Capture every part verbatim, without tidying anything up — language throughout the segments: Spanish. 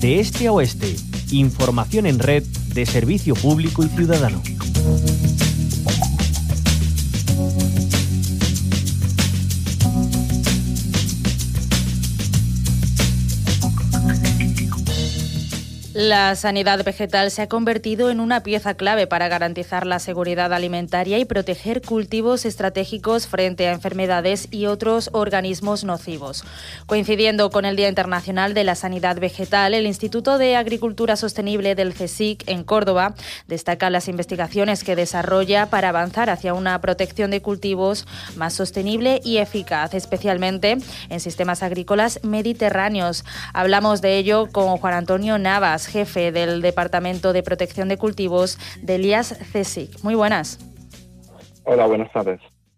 De este a oeste, información en red de servicio público y ciudadano. La sanidad vegetal se ha convertido en una pieza clave para garantizar la seguridad alimentaria y proteger cultivos estratégicos frente a enfermedades y otros organismos nocivos. Coincidiendo con el Día Internacional de la Sanidad Vegetal, el Instituto de Agricultura Sostenible del CSIC en Córdoba destaca las investigaciones que desarrolla para avanzar hacia una protección de cultivos más sostenible y eficaz, especialmente en sistemas agrícolas mediterráneos. Hablamos de ello con Juan Antonio Navas, jefe del Departamento de Protección de Cultivos del I A S CSIC. Muy buenas. Hola, buenas tardes.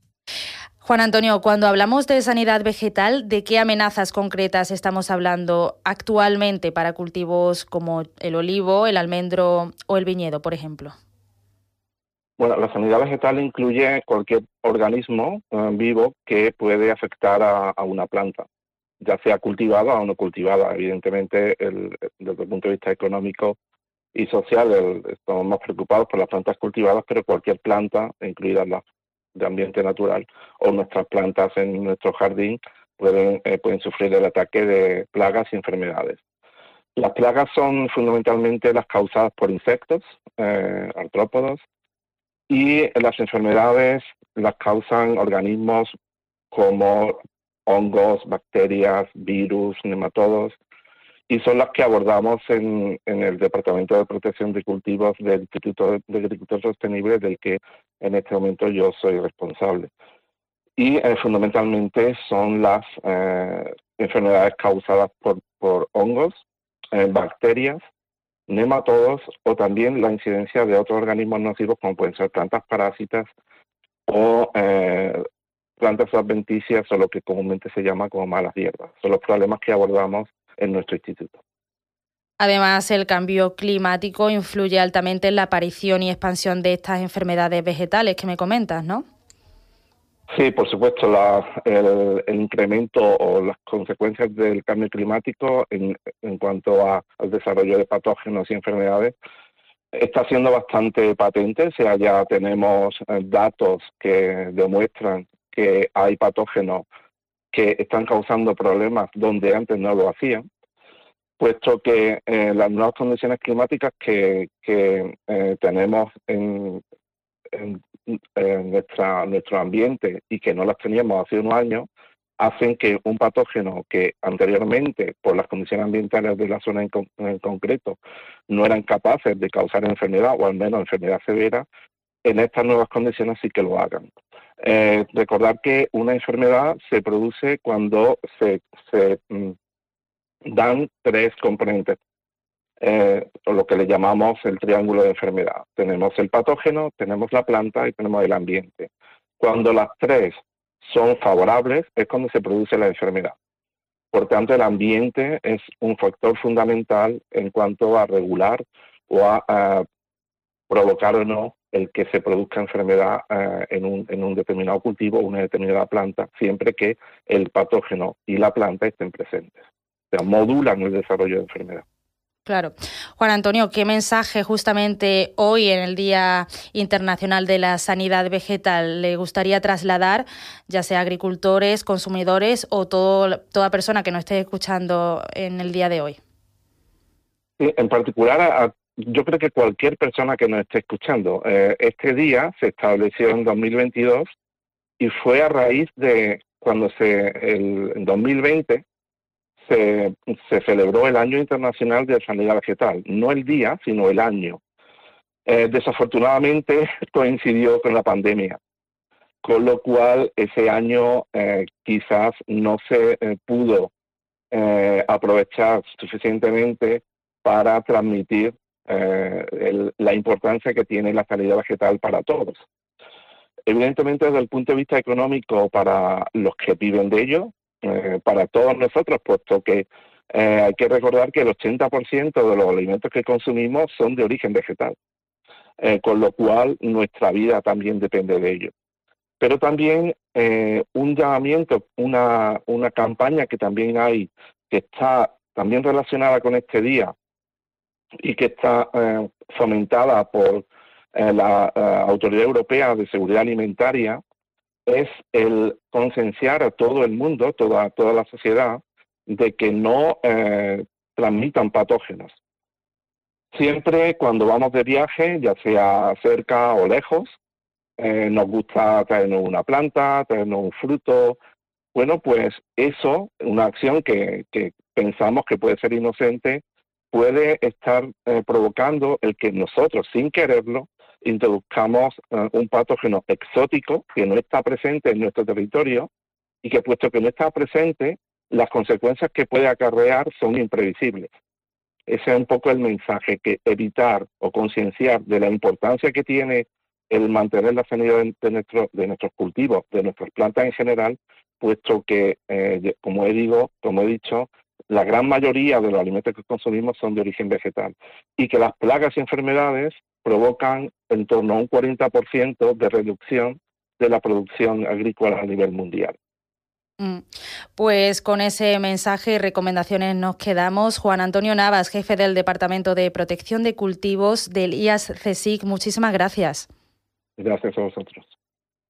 Juan Antonio, cuando hablamos de sanidad vegetal, ¿de qué amenazas concretas estamos hablando actualmente para cultivos como el olivo, el almendro o el viñedo, por ejemplo? Bueno, la sanidad vegetal incluye cualquier organismo eh, vivo que puede afectar a, a una planta, ya sea cultivada o no cultivada. Evidentemente, el, desde el punto de vista económico y social, el, estamos más preocupados por las plantas cultivadas, pero cualquier planta, incluidas las de ambiente natural o nuestras plantas en nuestro jardín, pueden, eh, pueden sufrir el ataque de plagas y enfermedades. Las plagas son fundamentalmente las causadas por insectos, eh, artrópodos, y las enfermedades las causan organismos como hongos, bacterias, virus, nematodos, y son las que abordamos en, en el Departamento de Protección de Cultivos del Instituto de Agricultura Sostenible, del que en este momento yo soy responsable. Y eh, fundamentalmente son las eh, enfermedades causadas por, por hongos, eh, bacterias, nematodos, o también la incidencia de otros organismos nocivos como pueden ser plantas parásitas o eh, plantas adventicias, o lo que comúnmente se llama como malas hierbas. Son los problemas que abordamos en nuestro instituto. Además, el cambio climático influye altamente en la aparición y expansión de estas enfermedades vegetales que me comentas, ¿no? Sí, por supuesto, la, el, el incremento o las consecuencias del cambio climático en, en cuanto a, al desarrollo de patógenos y enfermedades está siendo bastante patente. O sea, ya tenemos eh, datos que demuestran que hay patógenos que están causando problemas donde antes no lo hacían, puesto que eh, las nuevas condiciones climáticas que, que eh, tenemos en, en, en nuestra, nuestro ambiente y que no las teníamos hace unos años, hacen que un patógeno que anteriormente, por las condiciones ambientales de la zona en, con, en concreto, no eran capaces de causar enfermedad, o al menos enfermedad severa, en estas nuevas condiciones sí que lo hagan. Eh, recordar que una enfermedad se produce cuando se, se mm, dan tres componentes, eh, o lo que le llamamos el triángulo de enfermedad. Tenemos el patógeno, tenemos la planta y tenemos el ambiente. Cuando las tres son favorables es cuando se produce la enfermedad. Por tanto, el ambiente es un factor fundamental en cuanto a regular o a, a provocar o no el que se produzca enfermedad eh, en, un, en un determinado cultivo o una determinada planta, siempre que el patógeno y la planta estén presentes. O sea, modulan el desarrollo de enfermedad. Claro. Juan Antonio, ¿qué mensaje justamente hoy en el Día Internacional de la Sanidad Vegetal le gustaría trasladar, ya sea a agricultores, consumidores o todo, toda persona que nos esté escuchando en el día de hoy? Sí, en particular, a, yo creo que cualquier persona que nos esté escuchando. Eh, este día se estableció en dos mil veintidós y fue a raíz de cuando se el, en dos mil veinte Se, se celebró el Año Internacional de Sanidad Vegetal, no el día, sino el año. Eh, desafortunadamente coincidió con la pandemia, con lo cual ese año eh, quizás no se eh, pudo eh, aprovechar suficientemente para transmitir eh, el, la importancia que tiene la sanidad vegetal para todos. Evidentemente, desde el punto de vista económico, para los que viven de ello, Eh, para todos nosotros, puesto que eh, hay que recordar que el ochenta por ciento de los alimentos que consumimos son de origen vegetal, eh, con lo cual nuestra vida también depende de ello. Pero también eh, un llamamiento, una, una campaña que también hay, que está también relacionada con este día y que está eh, fomentada por eh, la eh, Autoridad Europea de Seguridad Alimentaria, es el concienciar a todo el mundo, toda, toda la sociedad, de que no eh, transmitan patógenos. Siempre cuando vamos de viaje, ya sea cerca o lejos, eh, nos gusta traernos una planta, traernos un fruto. Bueno, pues eso, una acción que, que pensamos que puede ser inocente, puede estar eh, provocando el que nosotros, sin quererlo, introduzcamos eh, un patógeno exótico que no está presente en nuestro territorio y que, puesto que no está presente, las consecuencias que puede acarrear son imprevisibles. Ese es un poco el mensaje, que evitar o concienciar de la importancia que tiene el mantener la sanidad de, de, nuestro, de nuestros cultivos, de nuestras plantas en general, puesto que, eh, como he digo, como he dicho, la gran mayoría de los alimentos que consumimos son de origen vegetal y que las plagas y enfermedades provocan en torno a un cuarenta por ciento de reducción de la producción agrícola a nivel mundial. Pues con ese mensaje y recomendaciones nos quedamos. Juan Antonio Navas, jefe del Departamento de Protección de Cultivos del I A S C S I C, muchísimas gracias. Gracias a vosotros.